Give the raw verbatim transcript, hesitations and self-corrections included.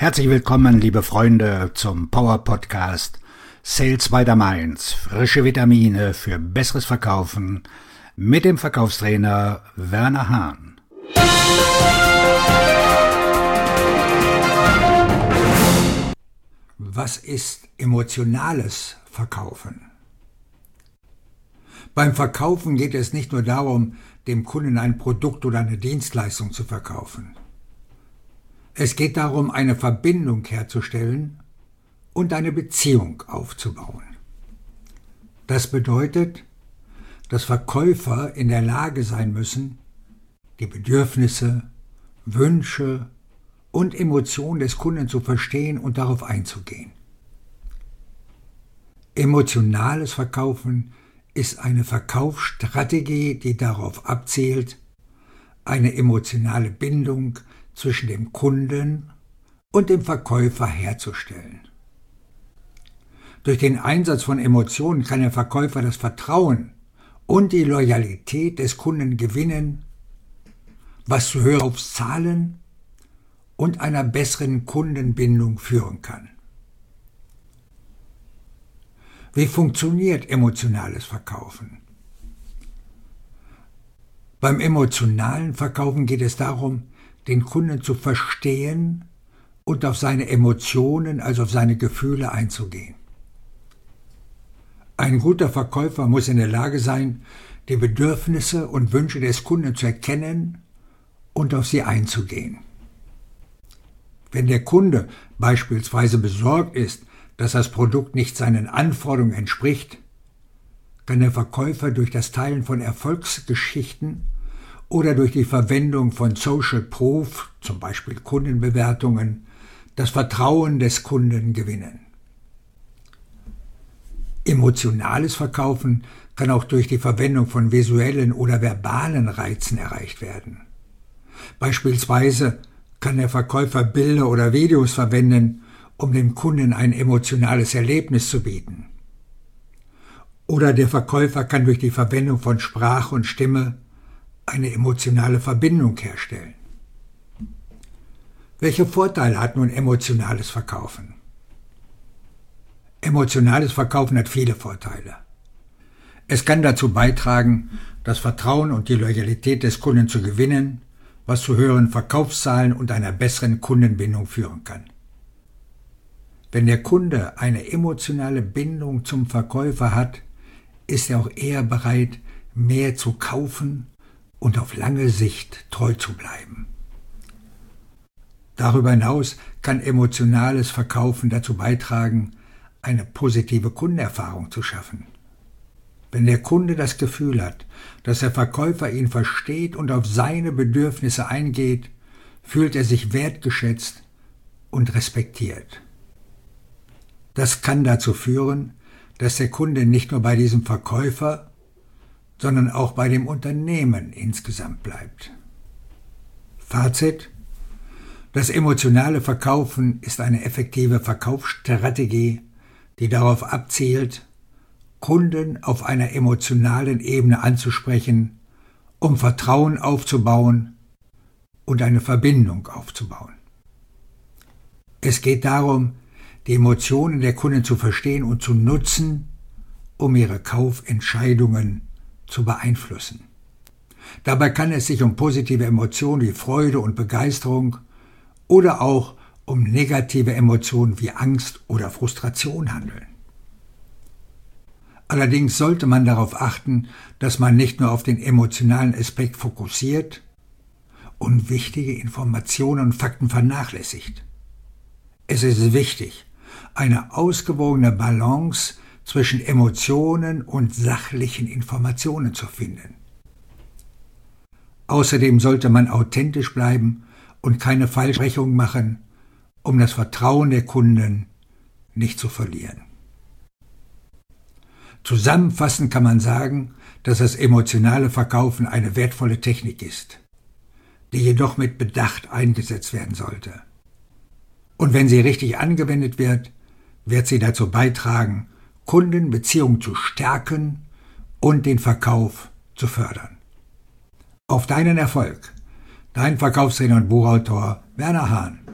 Herzlich willkommen, liebe Freunde, zum Power Podcast Sales by the Mainz. Frische Vitamine für besseres Verkaufen mit dem Verkaufstrainer Werner Hahn. Was ist emotionales Verkaufen? Beim Verkaufen geht es nicht nur darum, dem Kunden ein Produkt oder eine Dienstleistung zu verkaufen. Es geht darum, eine Verbindung herzustellen und eine Beziehung aufzubauen. Das bedeutet, dass Verkäufer in der Lage sein müssen, die Bedürfnisse, Wünsche und Emotionen des Kunden zu verstehen und darauf einzugehen. Emotionales Verkaufen ist eine Verkaufsstrategie, die darauf abzielt, eine emotionale Bindung zwischen dem Kunden und dem Verkäufer herzustellen. Durch den Einsatz von Emotionen kann der Verkäufer das Vertrauen und die Loyalität des Kunden gewinnen, was zu höheren Verkaufszahlen und einer besseren Kundenbindung führen kann. Wie funktioniert emotionales Verkaufen? Beim emotionalen Verkaufen geht es darum, den Kunden zu verstehen und auf seine Emotionen, also auf seine Gefühle einzugehen. Ein guter Verkäufer muss in der Lage sein, die Bedürfnisse und Wünsche des Kunden zu erkennen und auf sie einzugehen. Wenn der Kunde beispielsweise besorgt ist, dass das Produkt nicht seinen Anforderungen entspricht, kann der Verkäufer durch das Teilen von Erfolgsgeschichten oder durch die Verwendung von Social Proof, zum Beispiel Kundenbewertungen, das Vertrauen des Kunden gewinnen. Emotionales Verkaufen kann auch durch die Verwendung von visuellen oder verbalen Reizen erreicht werden. Beispielsweise kann der Verkäufer Bilder oder Videos verwenden, um dem Kunden ein emotionales Erlebnis zu bieten. Oder der Verkäufer kann durch die Verwendung von Sprache und Stimme eine emotionale Verbindung herstellen. Welche Vorteile hat nun emotionales Verkaufen? Emotionales Verkaufen hat viele Vorteile. Es kann dazu beitragen, das Vertrauen und die Loyalität des Kunden zu gewinnen, was zu höheren Verkaufszahlen und einer besseren Kundenbindung führen kann. Wenn der Kunde eine emotionale Bindung zum Verkäufer hat, ist er auch eher bereit, mehr zu kaufen und auf lange Sicht treu zu bleiben. Darüber hinaus kann emotionales Verkaufen dazu beitragen, eine positive Kundenerfahrung zu schaffen. Wenn der Kunde das Gefühl hat, dass der Verkäufer ihn versteht und auf seine Bedürfnisse eingeht, fühlt er sich wertgeschätzt und respektiert. Das kann dazu führen, dass der Kunde nicht nur bei diesem Verkäufer, sondern auch bei dem Unternehmen insgesamt bleibt. Fazit: Das emotionale Verkaufen ist eine effektive Verkaufsstrategie, die darauf abzielt, Kunden auf einer emotionalen Ebene anzusprechen, um Vertrauen aufzubauen und eine Verbindung aufzubauen. Es geht darum, die Emotionen der Kunden zu verstehen und zu nutzen, um ihre Kaufentscheidungen zu beeinflussen. Dabei kann es sich um positive Emotionen wie Freude und Begeisterung oder auch um negative Emotionen wie Angst oder Frustration handeln. Allerdings sollte man darauf achten, dass man nicht nur auf den emotionalen Aspekt fokussiert und wichtige Informationen und Fakten vernachlässigt. Es ist wichtig, eine ausgewogene Balance zwischen Emotionen und sachlichen Informationen zu finden. Außerdem sollte man authentisch bleiben und keine Falschsprechung machen, um das Vertrauen der Kunden nicht zu verlieren. Zusammenfassend kann man sagen, dass das emotionale Verkaufen eine wertvolle Technik ist, die jedoch mit Bedacht eingesetzt werden sollte. Und wenn sie richtig angewendet wird, wird sie dazu beitragen, Kundenbeziehungen zu stärken und den Verkauf zu fördern. Auf deinen Erfolg! Dein Verkaufstrainer und Buchautor Werner Hahn.